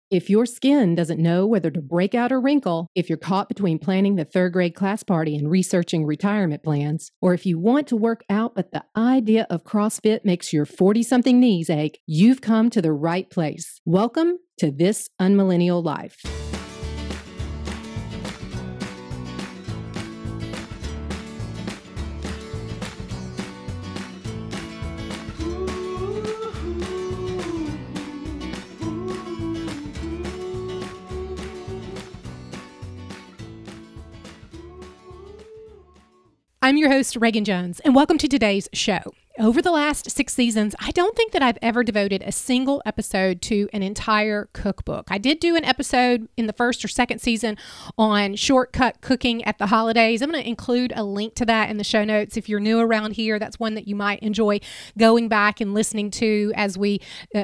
If your skin doesn't know whether to break out or wrinkle, if you're caught between planning the third grade class party and researching retirement plans, or if you want to work out but the idea of CrossFit makes your 40-something knees ache, you've come to the right place. Welcome to This Unmillennial Life. I'm your host, Reagan Jones, and welcome to today's show. Over the last 6 seasons, I don't think that I've ever devoted a single episode to an entire cookbook. I did do an episode in the first or second season on shortcut cooking at the holidays. I'm going to include a link to that in the show notes. If you're new around here, that's one that you might enjoy going back and listening to as we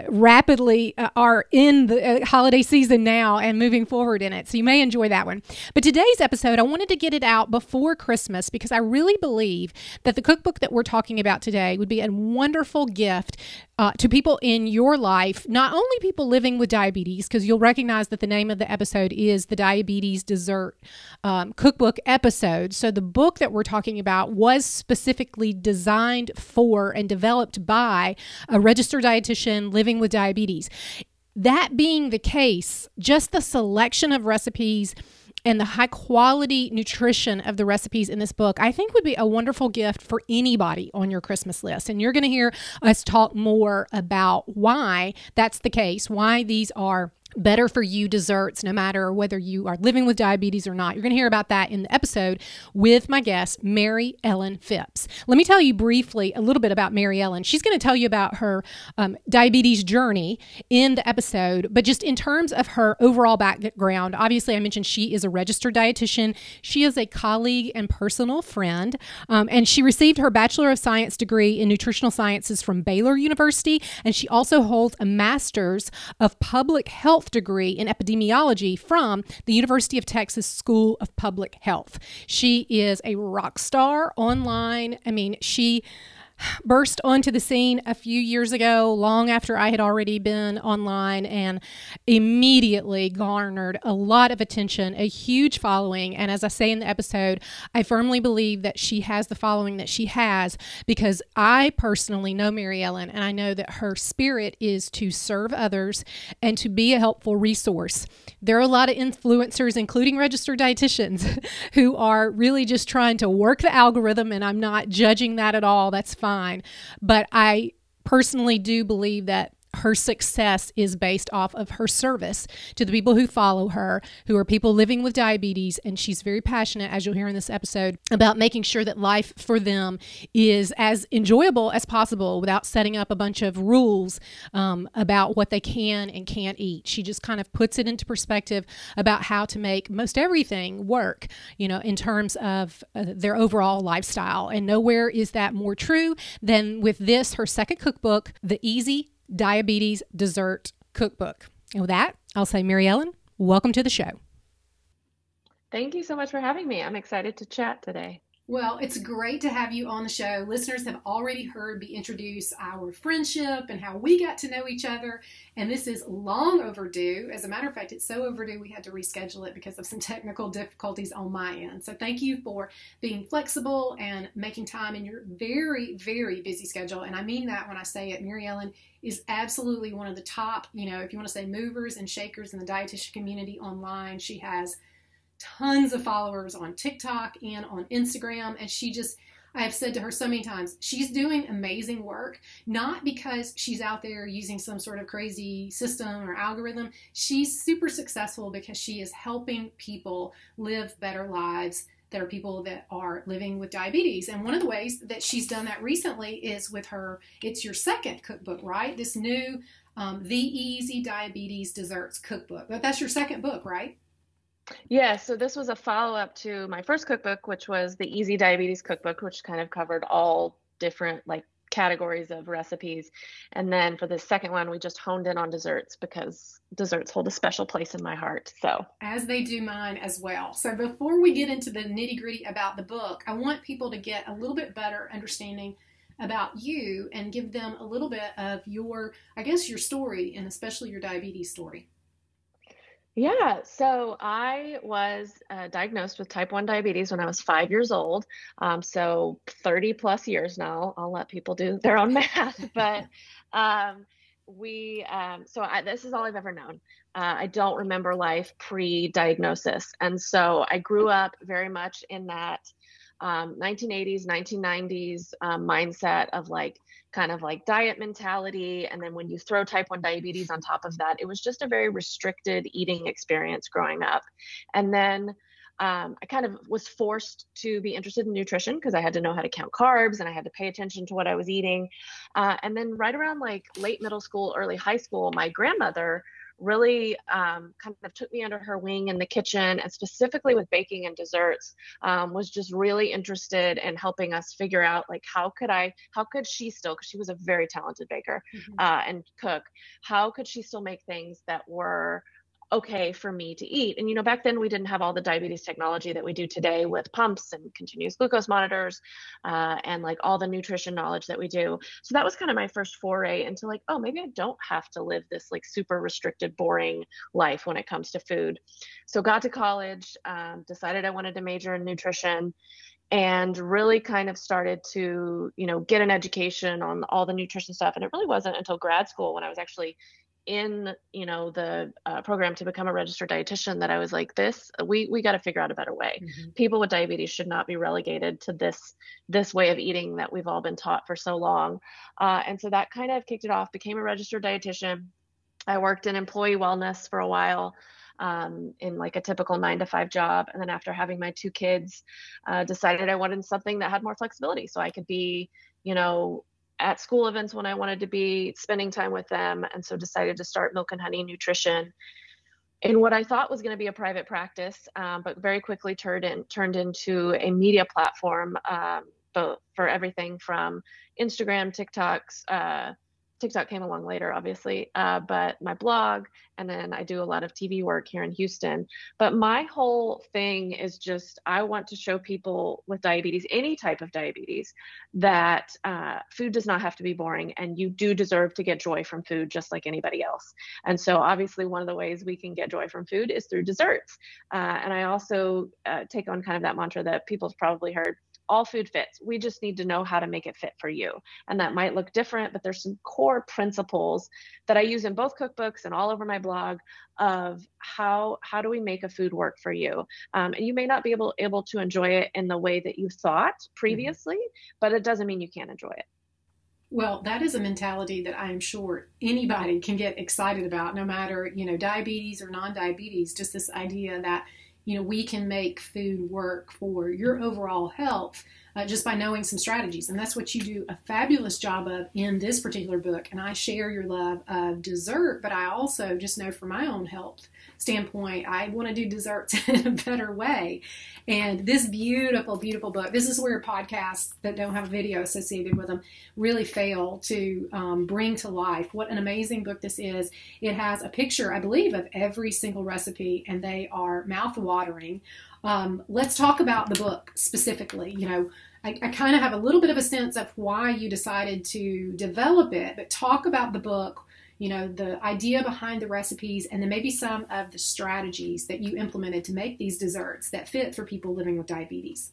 rapidly are in the holiday season now and moving forward in it. So you may enjoy that one. But today's episode, I wanted to get it out before Christmas because I really believe that the cookbook that we're talking about today would be a wonderful gift to people in your life, not only people living with diabetes, because you'll recognize that the name of the episode is the Diabetes Dessert Cookbook episode. So the book that we're talking about was specifically designed for and developed by a registered dietitian living with diabetes. That being the case, just the selection of recipes and the high quality nutrition of the recipes in this book, I think would be a wonderful gift for anybody on your Christmas list. And you're going to hear us talk more about why that's the case, why these are better for you desserts, no matter whether you are living with diabetes or not. You're going to hear about that in the episode with my guest, Mary Ellen Phipps. Let me tell you briefly a little bit about Mary Ellen. She's going to tell you about her diabetes journey in the episode, but just in terms of her overall background, obviously I mentioned she is a registered dietitian. She is a colleague and personal friend, and she received her Bachelor of Science degree in Nutritional Sciences from Baylor University, and she also holds a Master's of Public Health degree in epidemiology from the University of Texas School of Public Health. She is a rock star online. I mean, she burst onto the scene a few years ago, long after I had already been online, and immediately garnered a lot of attention, a huge following. And as I say in the episode, I firmly believe that she has the following that she has because I personally know Mary Ellen, and I know that her spirit is to serve others and to be a helpful resource. There are a lot of influencers, including registered dietitians, who are really just trying to work the algorithm, and I'm not judging that at all. That's fine. But I personally do believe that her success is based off of her service to the people who follow her, who are people living with diabetes. And she's very passionate, as you'll hear in this episode, about making sure that life for them is as enjoyable as possible without setting up a bunch of rules about what they can and can't eat. She just kind of puts it into perspective about how to make most everything work, you know, in terms of their overall lifestyle. And nowhere is that more true than with this, her second cookbook, The Easy Diabetes Dessert Cookbook. And with that, I'll say, Mary Ellen, welcome to the show. Thank you so much for having me. I'm excited to chat today. Well, it's great to have you on the show. Listeners have already heard me introduce our friendship and how we got to know each other. And this is long overdue. As a matter of fact, it's so overdue we had to reschedule it because of some technical difficulties on my end. So thank you for being flexible and making time in your very, very busy schedule. And I mean that when I say it. Mary Ellen is absolutely one of the top, you know, if you want to say movers and shakers in the dietitian community online. She has tons of followers on TikTok and on Instagram. And I have said to her so many times, she's doing amazing work, not because she's out there using some sort of crazy system or algorithm. She's super successful because she is helping people live better lives that are people that are living with diabetes. And one of the ways that she's done that recently is with it's your second cookbook, right? This new, The Easy Diabetes Desserts Cookbook. But that's your second book, right? Yeah, so this was a follow-up to my first cookbook, which was the Easy Diabetes Cookbook, which kind of covered all different categories of recipes. And then for the second one, we just honed in on desserts because desserts hold a special place in my heart. So as they do mine as well. So before we get into the nitty-gritty about the book, I want people to get a little bit better understanding about you and give them a little bit of your story, and especially your diabetes story. Yeah, so I was diagnosed with type 1 diabetes when I was 5 years old. So 30 plus years now. I'll let people do their own math, but um, this is all I've ever known. I don't remember life pre-diagnosis. And so I grew up very much in that 1980s, 1990s mindset of like kind of like diet mentality. And then when you throw type 1 diabetes on top of that, it was just a very restricted eating experience growing up. And then I kind of was forced to be interested in nutrition because I had to know how to count carbs and I had to pay attention to what I was eating. And then right around like late middle school, early high school, my grandmother really kind of took me under her wing in the kitchen, and specifically with baking and desserts, was just really interested in helping us figure out like how could she still, because she was a very talented baker and cook, how could she still make things that were okay for me to eat. And back then we didn't have all the diabetes technology that we do today with pumps and continuous glucose monitors, and like all the nutrition knowledge that we do. So that was kind of my first foray into like, oh, maybe I don't have to live this like super restricted, boring life when it comes to food. So got to college, decided I wanted to major in nutrition, and really kind of started to get an education on all the nutrition stuff. And it really wasn't until grad school, when I was actually in the program to become a registered dietitian, that I was like, we got to figure out a better way. People with diabetes should not be relegated to this way of eating that we've all been taught for so long. And so that kind of kicked it off. Became a registered dietitian. I worked in employee wellness for a while, in like a typical 9 to 5 job. And then after having my 2 kids, decided I wanted something that had more flexibility, so I could be at school events when I wanted to be, spending time with them. And so decided to start Milk and Honey Nutrition in what I thought was going to be a private practice, but very quickly turned into a media platform, both for everything from Instagram, TikToks. TikTok came along later, obviously, but my blog, and then I do a lot of TV work here in Houston. But my whole thing is just, I want to show people with diabetes, any type of diabetes, that food does not have to be boring, and you do deserve to get joy from food just like anybody else. And so obviously one of the ways we can get joy from food is through desserts. And I also take on kind of that mantra that people have probably heard: all food fits. We just need to know how to make it fit for you. And that might look different, but there's some core principles that I use in both cookbooks and all over my blog of how do we make a food work for you. And you may not be able to enjoy it in the way that you thought previously, but it doesn't mean you can't enjoy it. Well, that is a mentality that I'm sure anybody can get excited about, no matter, diabetes or non-diabetes. Just this idea that we can make food work for your overall health just by knowing some strategies. And that's what you do a fabulous job of in this particular book. And I share your love of dessert, but I also just know from my own health standpoint, I want to do desserts in a better way. And this beautiful, beautiful book, this is where podcasts that don't have a video associated with them really fail to bring to life what an amazing book this is. It has a picture, I believe, of every single recipe, and they are mouth-watering. Let's talk about the book specifically. I kind of have a little bit of a sense of why you decided to develop it, but talk about the book, the idea behind the recipes, and then maybe some of the strategies that you implemented to make these desserts that fit for people living with diabetes.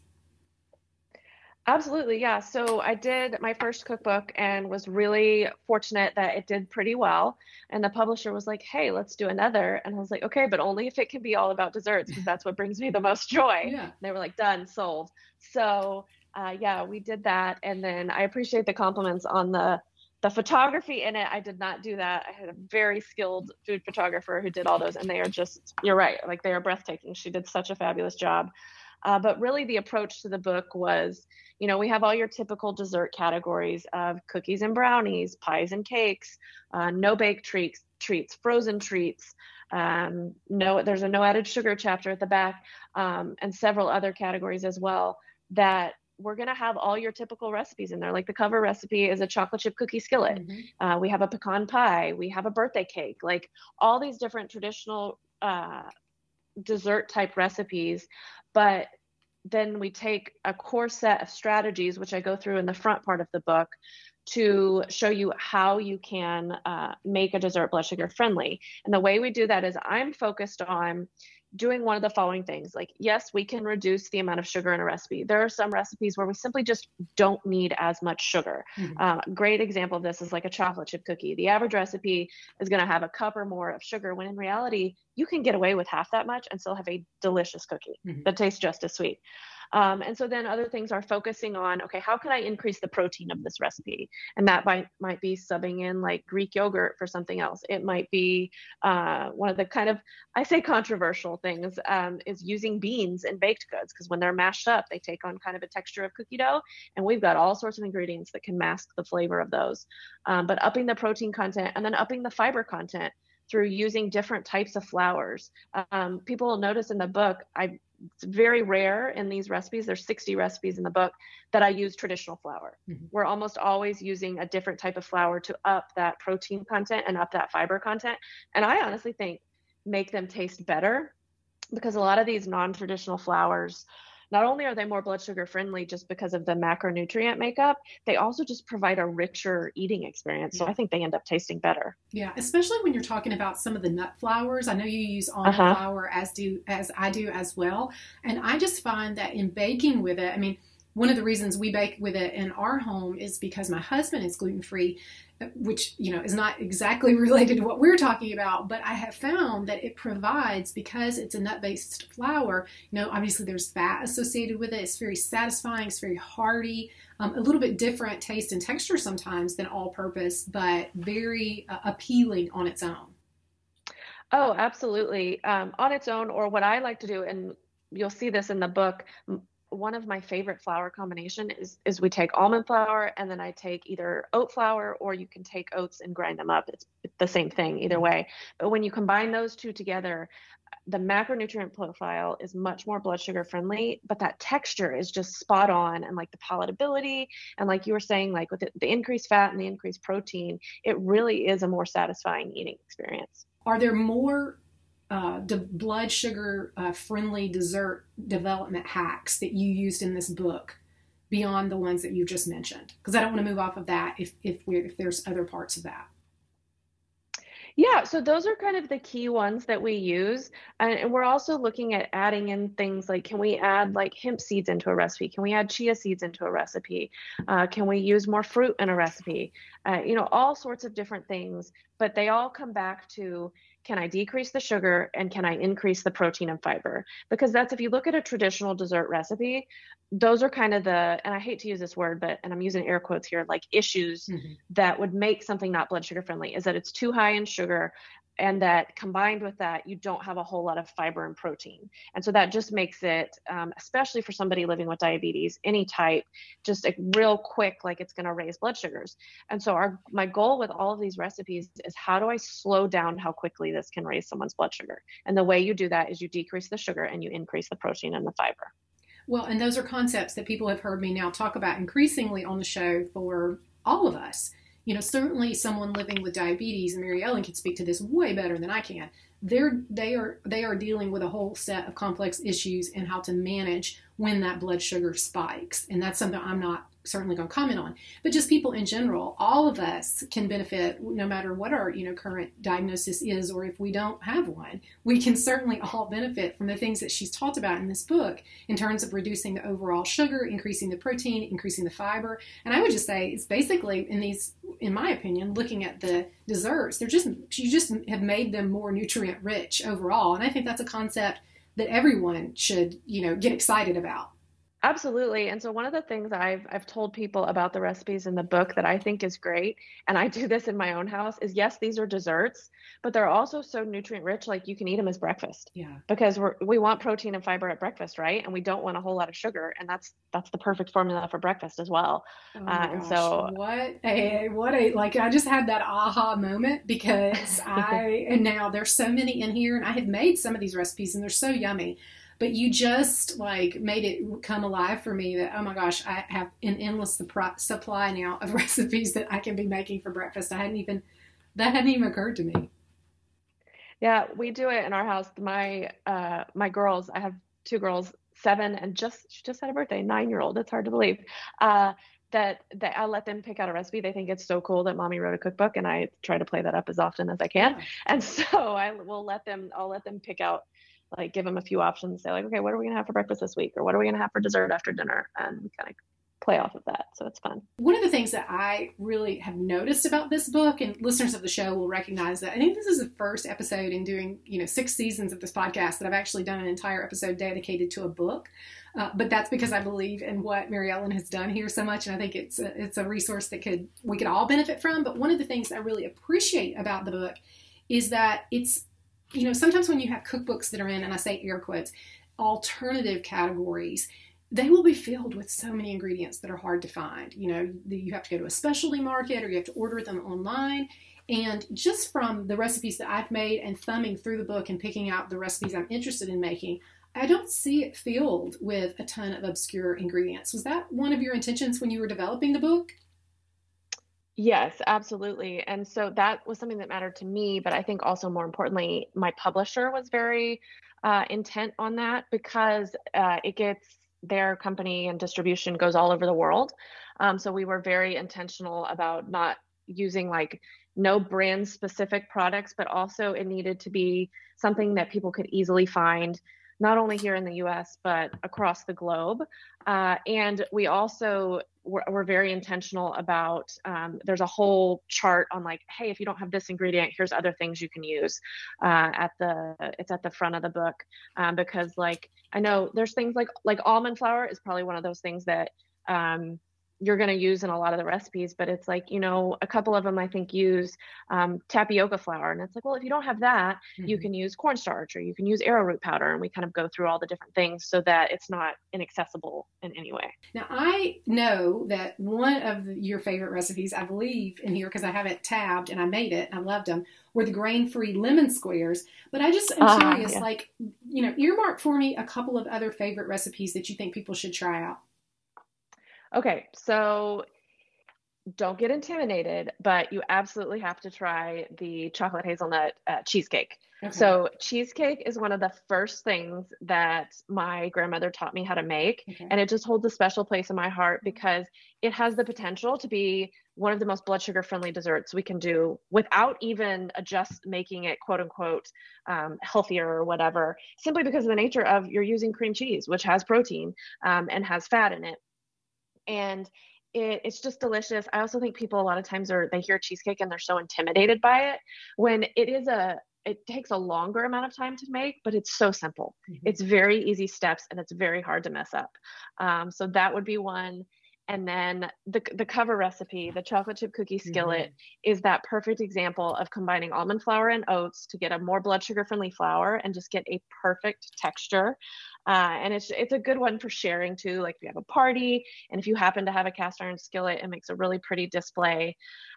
Absolutely, yeah. So I did my first cookbook and was really fortunate that it did pretty well. And the publisher was like, hey, let's do another. And I was like, okay, but only if it can be all about desserts, because that's what brings me the most joy. Yeah. And they were like, done, sold. So yeah, we did that. And then I appreciate the compliments on the photography in it. I did not do that. I had a very skilled food photographer who did all those, and they are just, you're right, like they are breathtaking. She did such a fabulous job. But really the approach to the book was, we have all your typical dessert categories of cookies and brownies, pies and cakes, no bake treats, frozen treats. There's a no added sugar chapter at the back, and several other categories as well, that we're going to have all your typical recipes in there. Like the cover recipe is a chocolate chip cookie skillet. We have a pecan pie. We have a birthday cake, like all these different traditional dessert type recipes. But then we take a core set of strategies, which I go through in the front part of the book, to show you how you can make a dessert blood sugar friendly. And the way we do that is I'm focused on doing one of the following things. Like, yes, we can reduce the amount of sugar in a recipe. There are some recipes where we simply just don't need as much sugar. Great example of this is like a chocolate chip cookie. The average recipe is going to have a cup or more of sugar, when in reality, you can get away with half that much and still have a delicious cookie that tastes just as sweet. And so then other things are focusing on, okay, how can I increase the protein of this recipe? And that might be subbing in like Greek yogurt for something else. It might be one of the kind of, I say controversial things, is using beans in baked goods, because when they're mashed up, they take on kind of a texture of cookie dough. And we've got all sorts of ingredients that can mask the flavor of those. But upping the protein content and then upping the fiber content through using different types of flours. People will notice in the book, it's very rare in these recipes, there's 60 recipes in the book, that I use traditional flour. We're almost always using a different type of flour to up that protein content and up that fiber content. And I honestly think make them taste better, because a lot of these non-traditional flours, not only are they more blood sugar friendly just because of the macronutrient makeup, they also just provide a richer eating experience. So I think they end up tasting better. Yeah, especially when you're talking about some of the nut flours. I know you use almond flour as I do as well. And I just find that in baking with it, I mean, one of the reasons we bake with it in our home is because my husband is gluten-free, which, is not exactly related to what we're talking about, but I have found that it provides, because it's a nut-based flour, obviously there's fat associated with it. It's very satisfying. It's very hearty, a little bit different taste and texture sometimes than all-purpose, but very appealing on its own. Oh, absolutely. On its own, or what I like to do, and you'll see this in the book, one of my favorite flour combination is we take almond flour, and then I take either oat flour, or you can take oats and grind them up. It's the same thing either way. But when you combine those two together, the macronutrient profile is much more blood sugar friendly, but that texture is just spot on. And like the palatability, and like you were saying, like with the increased fat and the increased protein, it really is a more satisfying eating experience. Are there more blood sugar friendly dessert development hacks that you used in this book beyond the ones that you just mentioned? Because I don't want to move off of that if there's other parts of that. Yeah, so those are kind of the key ones that we use. And we're also looking at adding in things like, can we add like hemp seeds into a recipe? Can we add chia seeds into a recipe? Can we use more fruit in a recipe? All sorts of different things, but they all come back to, can I decrease the sugar and can I increase the protein and fiber? Because that's, if you look at a traditional dessert recipe, those are kind of and I hate to use this word, and I'm using air quotes here, like issues that would make something not blood sugar friendly, is that it's too high in sugar, and that combined with that, you don't have a whole lot of fiber and protein. And so that just makes it, especially for somebody living with diabetes, any type, just a real quick, like it's going to raise blood sugars. And so my goal with all of these recipes is, how do I slow down how quickly this can raise someone's blood sugar? And the way you do that is you decrease the sugar and you increase the protein and the fiber. Well, and those are concepts that people have heard me now talk about increasingly on the show for all of us. Certainly someone living with diabetes, and Mary Ellen can speak to this way better than I can. They are dealing with a whole set of complex issues and how to manage when that blood sugar spikes. And that's something I'm not certainly going to comment on. But just people in general, all of us can benefit no matter what our current diagnosis is, or if we don't have one. We can certainly all benefit from the things that she's talked about in this book in terms of reducing the overall sugar, increasing the protein, increasing the fiber. And I would just say it's basically in my opinion, looking at the desserts, you just have made them more nutrient rich overall. And I think that's a concept that everyone should, get excited about. Absolutely. And so one of the things I've told people about the recipes in the book that I think is great, and I do this in my own house, is yes, these are desserts, but they're also so nutrient rich, like you can eat them as breakfast. Yeah. Because we want protein and fiber at breakfast, right? And we don't want a whole lot of sugar, and that's the perfect formula for breakfast as well. Oh my gosh. And so I just had that aha moment, because and now there's so many in here, and I have made some of these recipes and they're so yummy. But you just made it come alive for me that, oh my gosh, I have an endless supply now of recipes that I can be making for breakfast. That hadn't even occurred to me. Yeah, we do it in our house. My girls, I have two girls, 7 and she just had a birthday, 9-year-old. It's hard to believe. that I let them pick out a recipe. They think it's so cool that mommy wrote a cookbook, and I try to play that up as often as I can. Yeah. And so I'll let them pick out, like, give them a few options, say like, okay, what are we going to have for breakfast this week? Or what are we going to have for dessert after dinner? And we kind of play off of that. So it's fun. One of the things that I really have noticed about this book, and listeners of the show will recognize that I think this is the first episode in doing, 6 seasons of this podcast that I've actually done an entire episode dedicated to a book. But that's because I believe in what Mary Ellen has done here so much, and I think it's a resource that we could all benefit from. But one of the things that I really appreciate about the book is that it's, sometimes when you have cookbooks that are in, and I say air quotes, alternative categories, they will be filled with so many ingredients that are hard to find. You have to go to a specialty market or you have to order them online. And just from the recipes that I've made and thumbing through the book and picking out the recipes I'm interested in making, I don't see it filled with a ton of obscure ingredients. Was that one of your intentions when you were developing the book? Yes, absolutely. And so that was something that mattered to me, but I think also more importantly, my publisher was very intent on that, because their company and distribution goes all over the world. So we were very intentional about not using like no brand specific products, but also it needed to be something that people could easily find, not only here in the US, but across the globe. And we also were very intentional about, there's a whole chart on like, hey, if you don't have this ingredient, here's other things you can use. It's at the front of the book, because like, I know there's things like almond flour is probably one of those things that you're going to use in a lot of the recipes, but it's like, a couple of them I think use tapioca flour. And it's like, well, if you don't have that, you can use cornstarch or you can use arrowroot powder. And we kind of go through all the different things so that it's not inaccessible in any way. Now, I know that one of your favorite recipes, I believe in here, because I have it tabbed and I made it and I loved them, were the grain-free lemon squares. But I just am curious, yeah. Earmark for me a couple of other favorite recipes that you think people should try out. Okay, so don't get intimidated, but you absolutely have to try the chocolate hazelnut cheesecake. Okay. So cheesecake is one of the first things that my grandmother taught me how to make. Okay. And it just holds a special place in my heart because it has the potential to be one of the most blood sugar friendly desserts we can do without even just making it quote unquote healthier or whatever, simply because of the nature of you're using cream cheese, which has protein and has fat in it. And it's just delicious. I also think people a lot of times they hear cheesecake and they're so intimidated by it, when it takes a longer amount of time to make, but it's so simple. Mm-hmm. It's very easy steps and it's very hard to mess up. So that would be one. And then the cover recipe, the chocolate chip cookie skillet, is that perfect example of combining almond flour and oats to get a more blood sugar friendly flour and just get a perfect texture. And it's a good one for sharing too. Like if you have a party and if you happen to have a cast iron skillet, it makes a really pretty display.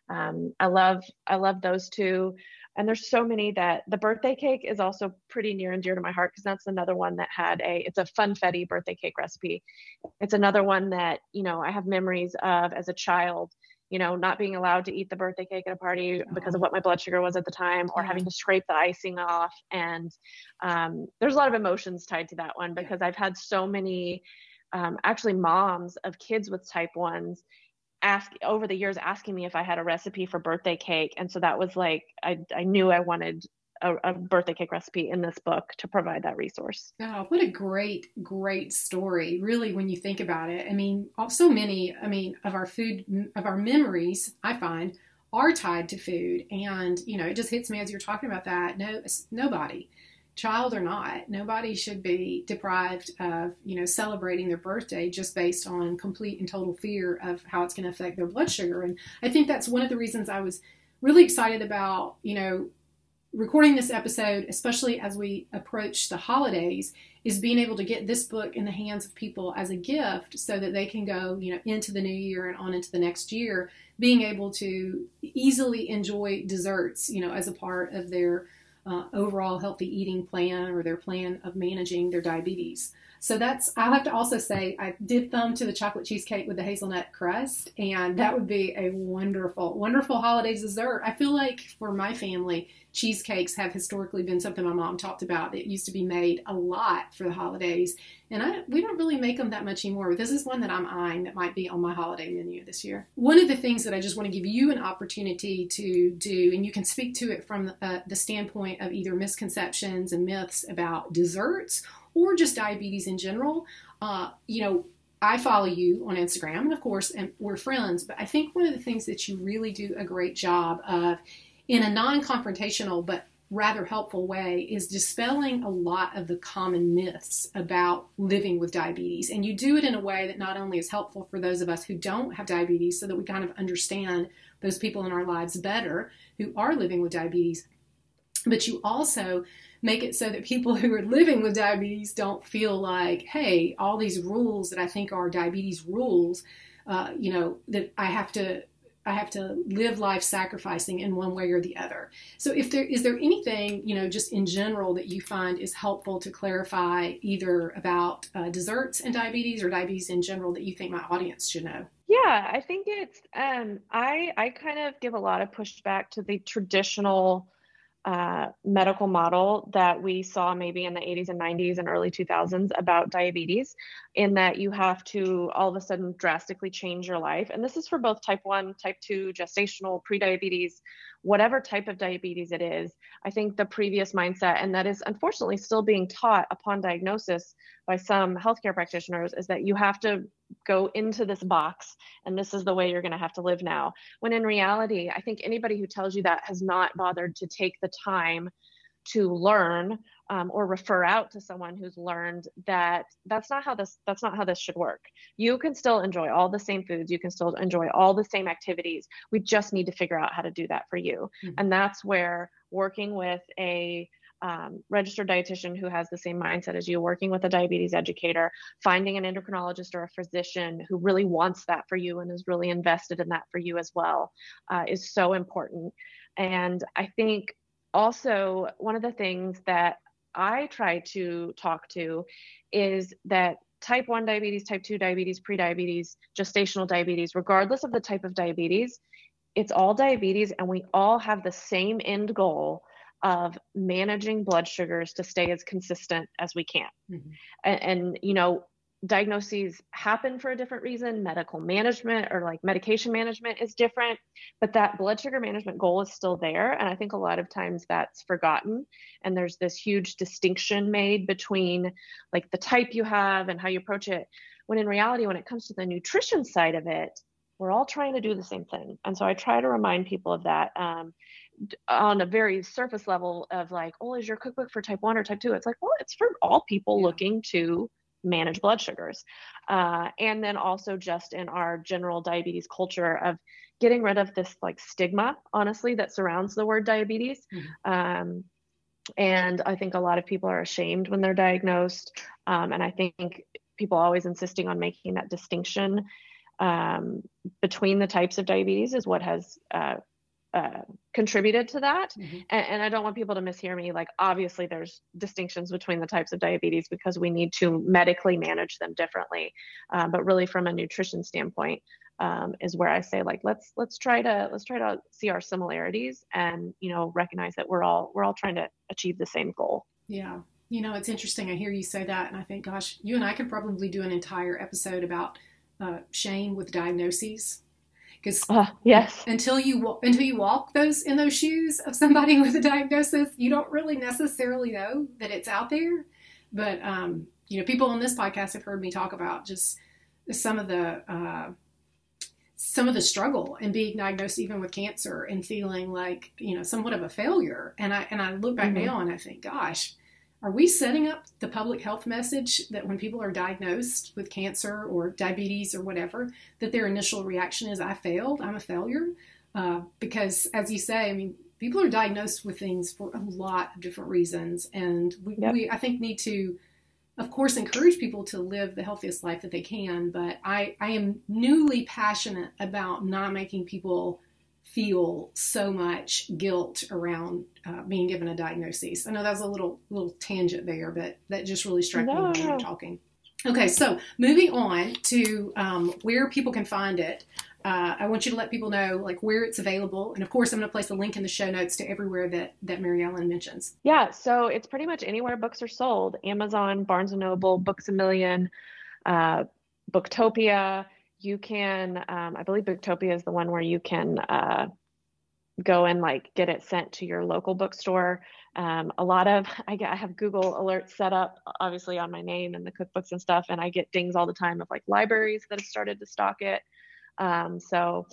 I love those two. And there's so many that the birthday cake is also pretty near and dear to my heart, because that's another one that it's a funfetti birthday cake recipe. It's another one that, I have memories of as a child, not being allowed to eat the birthday cake at a party because of what my blood sugar was at the time, or having to scrape the icing off. And there's a lot of emotions tied to that one, because I've had so many actually moms of kids with type 1s over the years asking me if I had a recipe for birthday cake. And so that was like, I knew I wanted a birthday cake recipe in this book to provide that resource. Oh, what a great, great story. Really, when you think about it, so many, of our memories, I find, are tied to food. And, it just hits me as you're talking about that. No, nobody, child or not, nobody should be deprived of, celebrating their birthday just based on complete and total fear of how it's going to affect their blood sugar. And I think that's one of the reasons I was really excited about, recording this episode, especially as we approach the holidays, is being able to get this book in the hands of people as a gift so that they can go, into the new year and on into the next year, being able to easily enjoy desserts, as a part of their overall healthy eating plan or their plan of managing their diabetes. So I'll have to also say, I did thumb to the chocolate cheesecake with the hazelnut crust, and that would be a wonderful, wonderful holiday dessert. I feel like for my family, cheesecakes have historically been something my mom talked about. It used to be made a lot for the holidays, and we don't really make them that much anymore. But this is one that I'm eyeing that might be on my holiday menu this year. One of the things that I just want to give you an opportunity to do, and you can speak to it from the standpoint of either misconceptions and myths about desserts or just diabetes in general. I follow you on Instagram, and of course, and we're friends, but I think one of the things that you really do a great job of in a non-confrontational but rather helpful way is dispelling a lot of the common myths about living with diabetes. And you do it in a way that not only is helpful for those of us who don't have diabetes so that we kind of understand those people in our lives better who are living with diabetes, but you also make it so that people who are living with diabetes don't feel like, hey, all these rules that I think are diabetes rules, that I have to live life sacrificing in one way or the other. So is there anything, just in general that you find is helpful to clarify either about desserts and diabetes or diabetes in general that you think my audience should know? Yeah, I think it's, I kind of give a lot of pushback to the traditional medical model that we saw maybe in the 80s and 90s and early 2000s about diabetes, in that you have to all of a sudden drastically change your life. And this is for both type 1, type 2, gestational, prediabetes, whatever type of diabetes it is. I think the previous mindset, and that is unfortunately still being taught upon diagnosis by some healthcare practitioners, is that you have to go into this box and this is the way you're going to have to live now. When in reality, I think anybody who tells you that has not bothered to take the time to learn or refer out to someone who's learned that that's not how this should work. You can still enjoy all the same foods. You can still enjoy all the same activities. We just need to figure out how to do that for you. Mm-hmm. And that's where working with a registered dietitian who has the same mindset as you, working with a diabetes educator, finding an endocrinologist or a physician who really wants that for you and is really invested in that for you as well, is so important. And I think also one of the things that I try to talk to is that type 1 diabetes, type 2 diabetes, prediabetes, gestational diabetes, regardless of the type of diabetes, it's all diabetes, and we all have the same end goal of managing blood sugars to stay as consistent as we can. Mm-hmm. And diagnoses happen for a different reason. Medical management or like medication management is different, but that blood sugar management goal is still there. And I think a lot of times that's forgotten. And there's this huge distinction made between like the type you have and how you approach it. When in reality, when it comes to the nutrition side of it, we're all trying to do the same thing. And so I try to remind people of that on a very surface level of like, oh, is your cookbook for type 1 or type 2? It's like, well, it's for all people looking to manage blood sugars. And then also just in our general diabetes culture of getting rid of this like stigma, honestly, that surrounds the word diabetes. Mm-hmm. And I think a lot of people are ashamed when they're diagnosed. And I think people always insisting on making that distinction between the types of diabetes is what has contributed to that. Mm-hmm. And I don't want people to mishear me. Like, obviously there's distinctions between the types of diabetes because we need to medically manage them differently. But really from a nutrition standpoint is where I say, like, let's try to see our similarities and, recognize that we're all trying to achieve the same goal. Yeah. It's interesting. I hear you say that. And I think, gosh, you and I could probably do an entire episode about shame with diagnoses. Because yes, until you walk in those shoes of somebody with a diagnosis, you don't really necessarily know that it's out there. But people on this podcast have heard me talk about just some of the struggle in being diagnosed even with cancer and feeling like somewhat of a failure. And I look back mm-hmm. now and I think, gosh, are we setting up the public health message that when people are diagnosed with cancer or diabetes or whatever, that their initial reaction is, I failed, I'm a failure? Because as you say, people are diagnosed with things for a lot of different reasons. And we I think, need to, of course, encourage people to live the healthiest life that they can. But I am newly passionate about not making people feel so much guilt around being given a diagnosis. I know that was a little tangent there, but that just really struck me when you were talking. Okay, so moving on to where people can find it. I want you to let people know like where it's available. And of course, I'm going to place a link in the show notes to everywhere that Mary Ellen mentions. Yeah, so it's pretty much anywhere books are sold. Amazon, Barnes & Noble, Books A Million, Booktopia. You can, I believe Booktopia is the one where you can go and like get it sent to your local bookstore. A lot of, I have Google alerts set up obviously on my name and the cookbooks and stuff. And I get dings all the time of like libraries that have started to stock it. So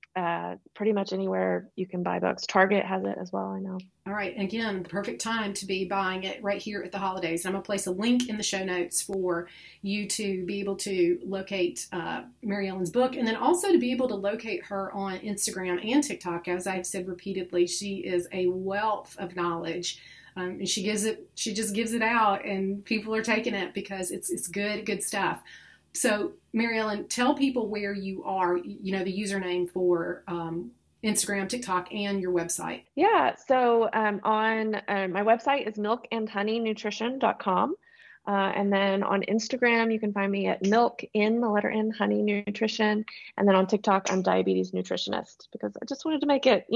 pretty much anywhere you can buy books. Target has it as well, I know. All right. Again, the perfect time to be buying it right here at the holidays. I'm going to place a link in the show notes for you to be able to locate Mary Ellen's book, and then also to be able to locate her on Instagram and TikTok. As I've said repeatedly, she is a wealth of knowledge. And she just gives it out, and people are taking it because it's good stuff. So, Mary Ellen, tell people where you are, the username for Instagram, TikTok, and your website. Yeah, so on my website is milkandhoneynutrition.com. And then on Instagram, you can find me at milk in the letter N, honey nutrition. And then on TikTok, I'm diabetes nutritionist, because I just wanted to make it,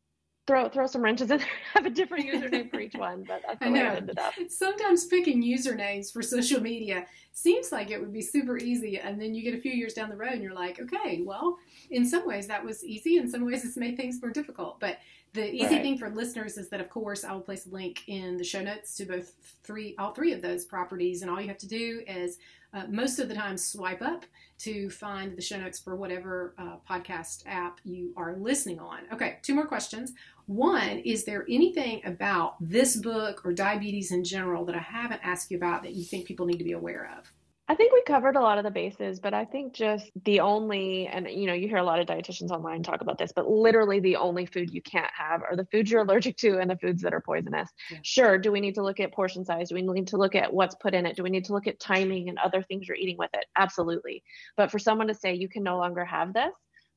throw some wrenches in there, have a different username for each one, but that's the way I ended up. Sometimes picking usernames for social media seems like it would be super easy, and then you get a few years down the road and you're like, okay, well, in some ways that was easy, in some ways it's made things more difficult. But the easy thing for listeners is that, of course, I will place a link in the show notes to all three of those properties, and all you have to do is most of the time swipe up to find the show notes for whatever podcast app you are listening on. Okay, 2 more questions. One, is there anything about this book or diabetes in general that I haven't asked you about that you think people need to be aware of? I think we covered a lot of the bases, but I think just the only, and you hear a lot of dietitians online talk about this, but literally the only food you can't have are the foods you're allergic to and the foods that are poisonous. Yeah. Sure, do we need to look at portion size? Do we need to look at what's put in it? Do we need to look at timing and other things you're eating with it? Absolutely. But for someone to say you can no longer have this,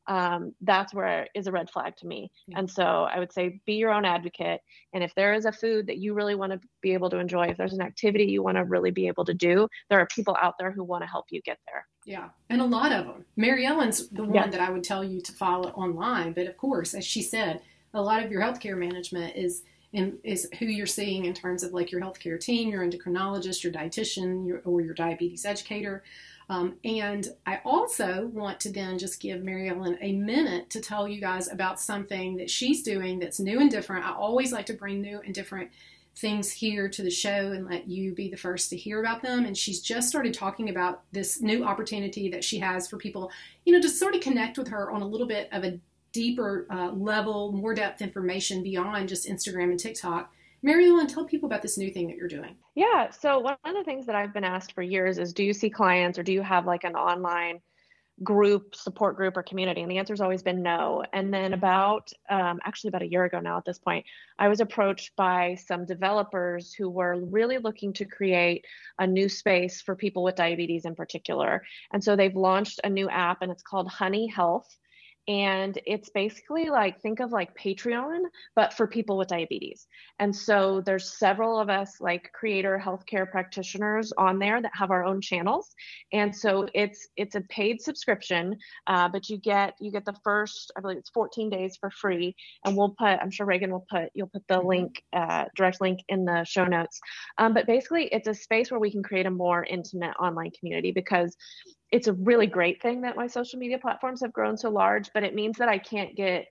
that's where is a red flag to me. Yeah. And so I would say be your own advocate. And if there is a food that you really want to be able to enjoy, if there's an activity you want to really be able to do, there are people out there who want to help you get there. Yeah. And a lot of them. Mary Ellen's the one that I would tell you to follow online. But of course, as she said, a lot of your healthcare management is who you're seeing in terms of like your healthcare team, your endocrinologist, your dietitian, or your diabetes educator. And I also want to then just give Mary Ellen a minute to tell you guys about something that she's doing that's new and different. I always like to bring new and different things here to the show and let you be the first to hear about them. And she's just started talking about this new opportunity that she has for people, to sort of connect with her on a little bit of a deeper level, more depth information beyond just Instagram and TikTok. Mary Ellen, tell people about this new thing that you're doing. Yeah. So one of the things that I've been asked for years is, do you see clients or do you have like an online support group or community? And the answer has always been no. And then about a year ago now at this point, I was approached by some developers who were really looking to create a new space for people with diabetes in particular. And so they've launched a new app, and it's called Honey Health. And it's basically like, think of like Patreon, but for people with diabetes. And so there's several of us like creator healthcare practitioners on there that have our own channels. And so it's a paid subscription, but you get the first, I believe it's 14 days for free. And I'm sure Reagan you'll put the link, direct link in the show notes. But basically it's a space where we can create a more intimate online community, because it's a really great thing that my social media platforms have grown so large, but it means that I can't get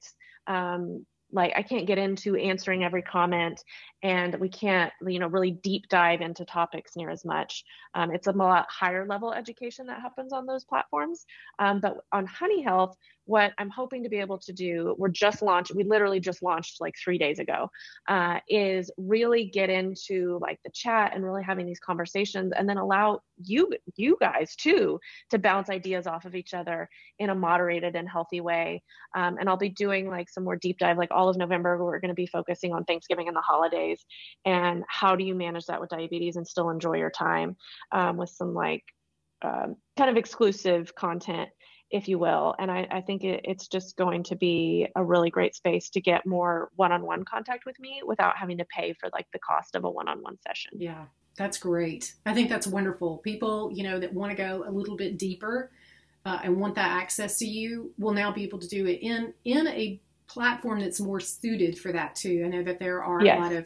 into answering every comment, and we can't, really deep dive into topics near as much. It's a lot higher level education that happens on those platforms. But on Honey Health, what I'm hoping to be able to do, we literally just launched like 3 days ago, is really get into like the chat and really having these conversations, and then allow you guys too to bounce ideas off of each other in a moderated and healthy way. And I'll be doing like some more deep dive, like all of November, we're going to be focusing on Thanksgiving and the holidays, and how do you manage that with diabetes and still enjoy your time, with some like kind of exclusive content, if you will. And I think it's just going to be a really great space to get more one-on-one contact with me without having to pay for like the cost of a one-on-one session. Yeah, that's great. I think that's wonderful. People, that want to go a little bit deeper and want that access to you will now be able to do it in a platform that's more suited for that too. I know that there are a lot of,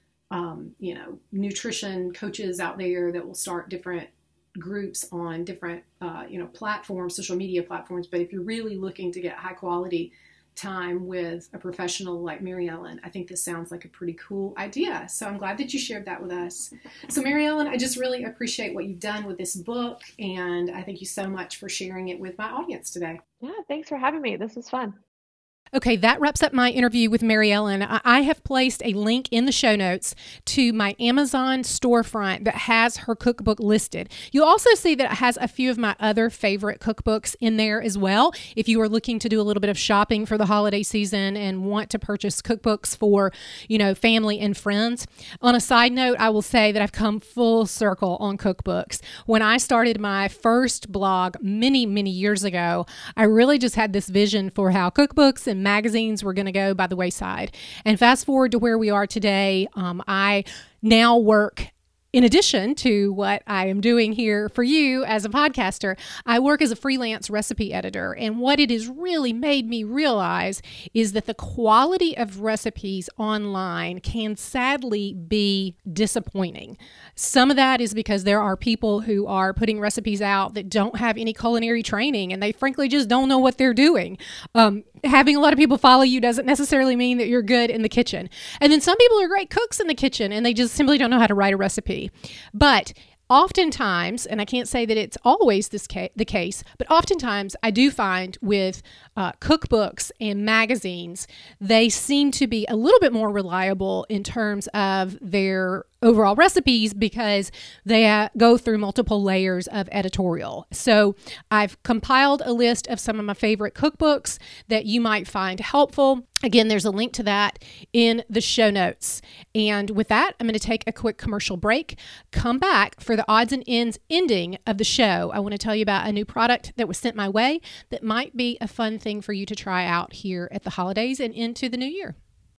nutrition coaches out there that will start different groups on different, platforms, social media platforms. But if you're really looking to get high quality time with a professional like Mary Ellen, I think this sounds like a pretty cool idea. So I'm glad that you shared that with us. So Mary Ellen, I just really appreciate what you've done with this book, and I thank you so much for sharing it with my audience today. Yeah, thanks for having me. This was fun. Okay, that wraps up my interview with Mary Ellen. I have placed a link in the show notes to my Amazon storefront that has her cookbook listed. You'll also see that it has a few of my other favorite cookbooks in there as well. If you are looking to do a little bit of shopping for the holiday season and want to purchase cookbooks for, family and friends. On a side note, I will say that I've come full circle on cookbooks. When I started my first blog many, many years ago, I really just had this vision for how cookbooks and magazines were going to go by the wayside. And fast forward to where we are today, I now work, in addition to what I am doing here for you as a podcaster, I work as a freelance recipe editor. And what it has really made me realize is that the quality of recipes online can sadly be disappointing. Some of that is because there are people who are putting recipes out that don't have any culinary training, and they frankly just don't know what they're doing. Having a lot of people follow you doesn't necessarily mean that you're good in the kitchen. And then some people are great cooks in the kitchen and they just simply don't know how to write a recipe. But oftentimes, and I can't say that it's always the case, but oftentimes I do find with cookbooks and magazines, they seem to be a little bit more reliable in terms of their overall recipes because they go through multiple layers of editorial. So I've compiled a list of some of my favorite cookbooks that you might find helpful. Again, there's a link to that in the show notes. And with that, I'm going to take a quick commercial break. Come back for the odds and ends ending of the show. I want to tell you about a new product that was sent my way that might be a fun thing for you to try out here at the holidays and into the new year.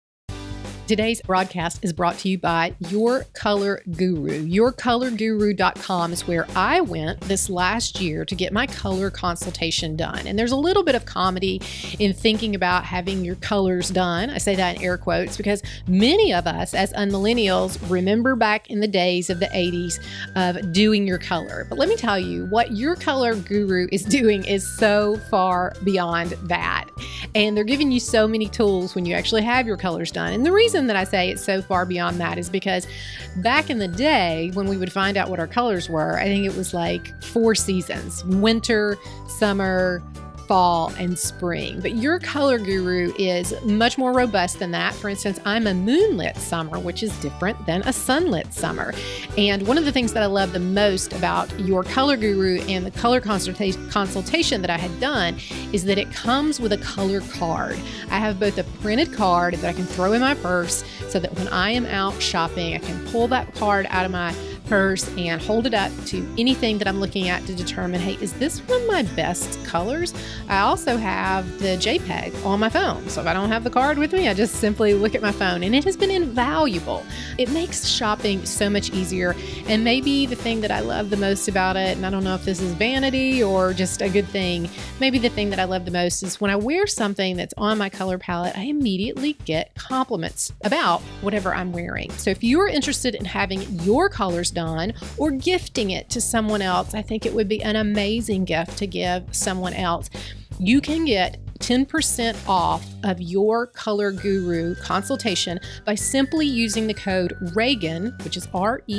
Today's broadcast is brought to you by Your Color Guru. YourColorGuru.com is where I went this last year to get my color consultation done. And there's a little bit of comedy in thinking about having your colors done. I say that in air quotes because many of us as unmillennials remember back in the days of the 80s of doing your color. But let me tell you, what Your Color Guru is doing is so far beyond that. And they're giving you so many tools when you actually have your colors done. And the reason that I say it's so far beyond that is because back in the day when we would find out what our colors were, I think it was like 4 seasons: winter, summer, fall, and spring. But Your Color Guru is much more robust than that. For instance, I'm a moonlit summer, which is different than a sunlit summer. And one of the things that I love the most about Your Color Guru and the color consultation that I had done is that it comes with a color card. I have both a printed card that I can throw in my purse so that when I am out shopping, I can pull that card out of my purse and hold it up to anything that I'm looking at to determine, hey, is this one of my best colors? I also have the JPEG on my phone. So if I don't have the card with me, I just simply look at my phone, and it has been invaluable. It makes shopping so much easier. And maybe the thing that I love the most about it, and I don't know if this is vanity or just a good thing, maybe the thing that I love the most is when I wear something that's on my color palette, I immediately get compliments about whatever I'm wearing. So if you're interested in having your colors done or gifting it to someone else, I think it would be an amazing gift to give someone else. You can get 10% off of Your Color Guru consultation by simply using the code REGAN, which is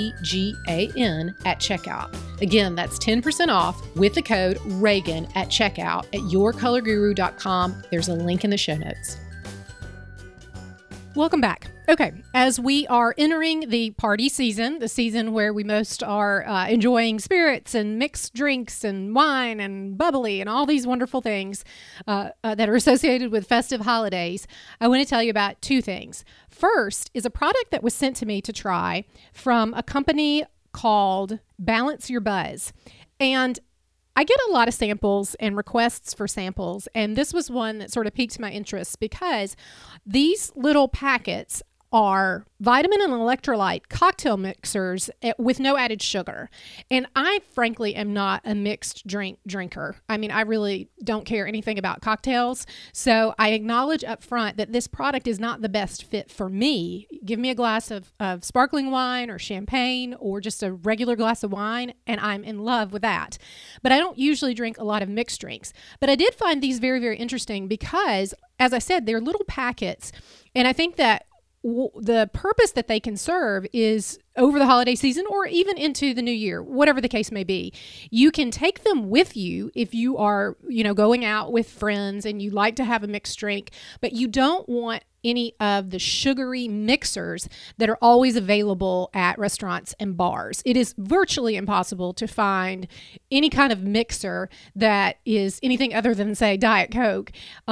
REGAN, at checkout. Again, that's 10% off with the code REGAN at checkout at YourColorGuru.com. There's a link in the show notes. Welcome back. Okay, as we are entering the party season, the season where we most are enjoying spirits and mixed drinks and wine and bubbly and all these wonderful things that are associated with festive holidays, I want to tell you about 2 things. First is a product that was sent to me to try from a company called Balance Your Buzz. And I get a lot of samples and requests for samples, and this was one that sort of piqued my interest because these little packets are vitamin and electrolyte cocktail mixers with no added sugar. And I frankly am not a mixed drink drinker. I mean, I really don't care anything about cocktails. So I acknowledge up front that this product is not the best fit for me. Give me a glass of sparkling wine or champagne or just a regular glass of wine, and I'm in love with that. But I don't usually drink a lot of mixed drinks. But I did find these very, very interesting because, as I said, they're little packets. And I think that the purpose that they can serve is over the holiday season or even into the new year, whatever the case may be. You can take them with you if you are, going out with friends and you like to have a mixed drink, but you don't want any of the sugary mixers that are always available at restaurants and bars. It is virtually impossible to find any kind of mixer that is anything other than, say, Diet Coke,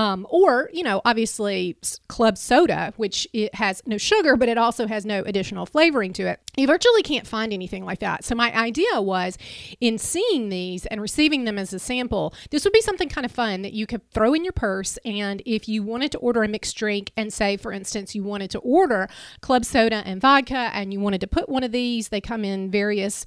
or, obviously club soda, which it has no sugar, but it also has no additional flavoring to it. You virtually can't find anything like that. So my idea was, in seeing these and receiving them as a sample, this would be something kind of fun that you could throw in your purse. And if you wanted to order a mixed drink and say, for instance, you wanted to order club soda and vodka and you wanted to put one of these, they come in various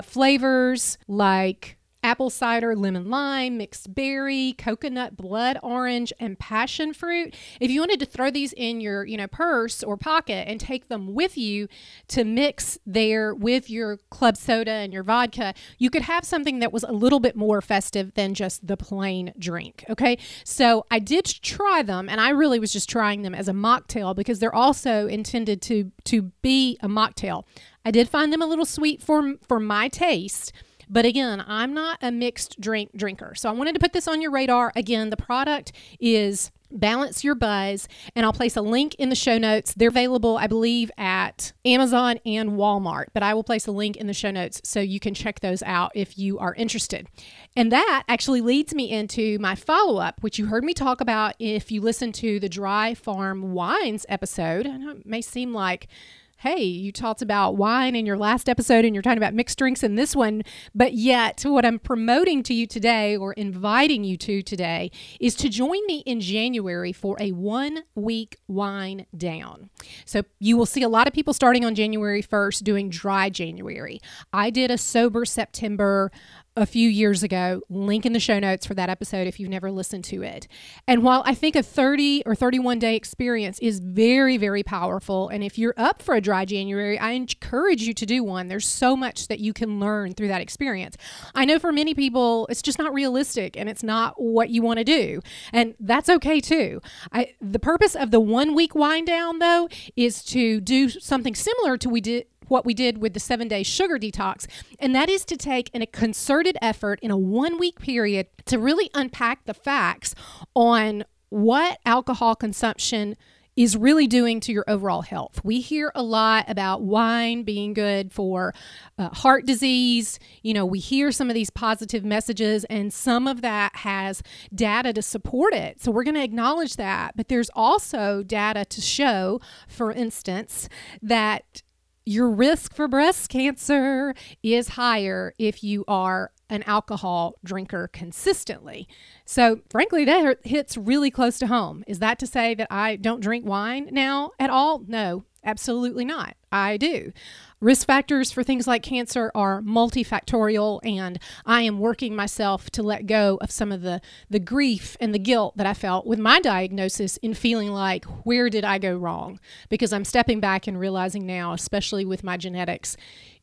flavors like apple cider, lemon lime, mixed berry, coconut, blood orange, and passion fruit. If you wanted to throw these in your, purse or pocket and take them with you to mix there with your club soda and your vodka, you could have something that was a little bit more festive than just the plain drink. Okay. So I did try them, and I really was just trying them as a mocktail because they're also intended to be a mocktail. I did find them a little sweet for my taste. But again, I'm not a mixed drink drinker. So I wanted to put this on your radar. Again, the product is Balance Your Buzz, and I'll place a link in the show notes. They're available, I believe, at Amazon and Walmart, but I will place a link in the show notes so you can check those out if you are interested. And that actually leads me into my follow-up, which you heard me talk about if you listen to the Dry Farm Wines episode. I know it may seem like, hey, you talked about wine in your last episode and you're talking about mixed drinks in this one, but yet what I'm promoting to you today, or inviting you to today, is to join me in January for a 1-week wine down. So you will see a lot of people starting on January 1st doing dry January. I did a sober September a few years ago. Link in the show notes for that episode if you've never listened to it. And while I think a 30 or 31 day experience is very, very powerful, and if you're up for a dry January, I encourage you to do one. There's so much that you can learn through that experience. I know for many people, it's just not realistic and it's not what you want to do. And that's okay too. The purpose of the 1-week wind down, though, is to do something similar to what we did with the 7-day sugar detox. And that is to take a concerted effort in a 1-week period to really unpack the facts on what alcohol consumption is really doing to your overall health. We hear a lot about wine being good for heart disease. We hear some of these positive messages, and some of that has data to support it. So we're going to acknowledge that. But there's also data to show, for instance, that your risk for breast cancer is higher if you are an alcohol drinker consistently. So frankly, that hits really close to home. Is that to say that I don't drink wine now at all? No, absolutely not. I do. Risk factors for things like cancer are multifactorial, and I am working myself to let go of some of the grief and the guilt that I felt with my diagnosis in feeling like, where did I go wrong? Because I'm stepping back and realizing now, especially with my genetics,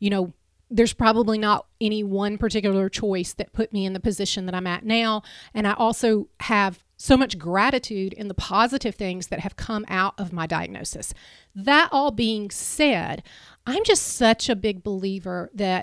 there's probably not any one particular choice that put me in the position that I'm at now. And I also have so much gratitude in the positive things that have come out of my diagnosis. That all being said, I'm just such a big believer that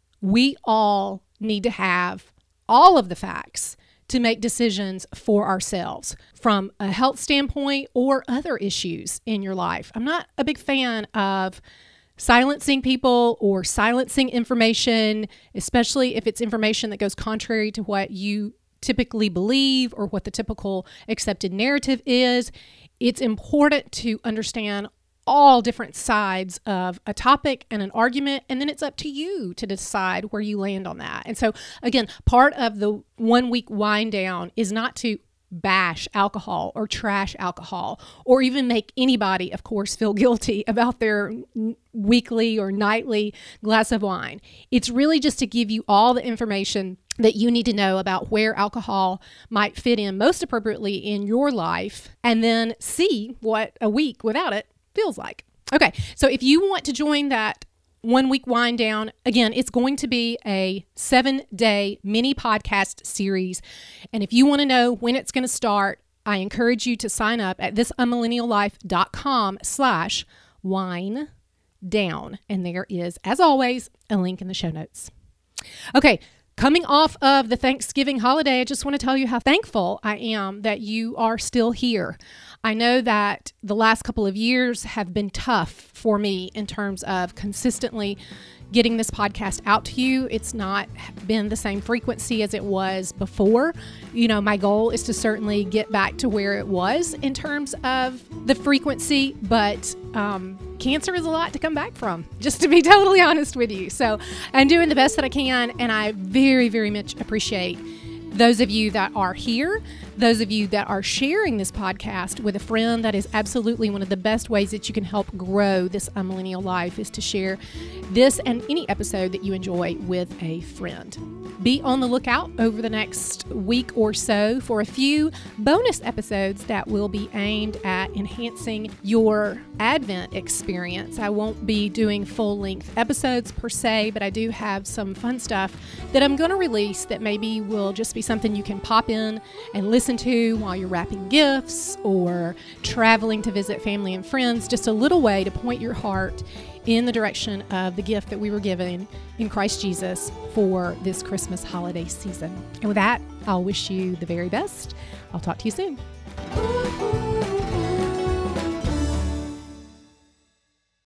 we all need to have all of the facts to make decisions for ourselves from a health standpoint or other issues in your life. I'm not a big fan of silencing people or silencing information, especially if it's information that goes contrary to what you typically believe or what the typical accepted narrative is. It's important to understand all different sides of a topic and an argument, and then it's up to you to decide where you land on that. And so again, part of the 1-week wind down is not to bash alcohol or trash alcohol, or even make anybody, of course, feel guilty about their weekly or nightly glass of wine. It's really just to give you all the information that you need to know about where alcohol might fit in most appropriately in your life, and then see what a week without it feels like. Okay, so if you want to join that 1 week wind down, again, it's going to be a 7-day mini podcast series. And if you want to know when it's going to start, I encourage you to sign up at thisamillenniallife.com/wine down. And there is, as always, a link in the show notes. Okay. Coming off of the Thanksgiving holiday, I just want to tell you how thankful I am that you are still here. I know that the last couple of years have been tough for me in terms of consistently getting this podcast out to you. It's not been the same frequency as it was before. You know, my goal is to certainly get back to where it was in terms of the frequency, but cancer is a lot to come back from, just to be totally honest with you. So I'm doing the best that I can, and I very, very much appreciate those of you that are here, those of you that are sharing this podcast with a friend. That is absolutely one of the best ways that you can help grow this Millennial Life, is to share this and any episode that you enjoy with a friend. Be on the lookout over the next week or so for a few bonus episodes that will be aimed at enhancing your Advent experience. I won't be doing full-length episodes per se, but I do have some fun stuff that I'm going to release that maybe will just be something you can pop in and listen to while you're wrapping gifts or traveling to visit family and friends. Just a little way to point your heart in the direction of the gift that we were given in Christ Jesus for this Christmas holiday season. And with that, I'll wish you the very best. I'll talk to you soon.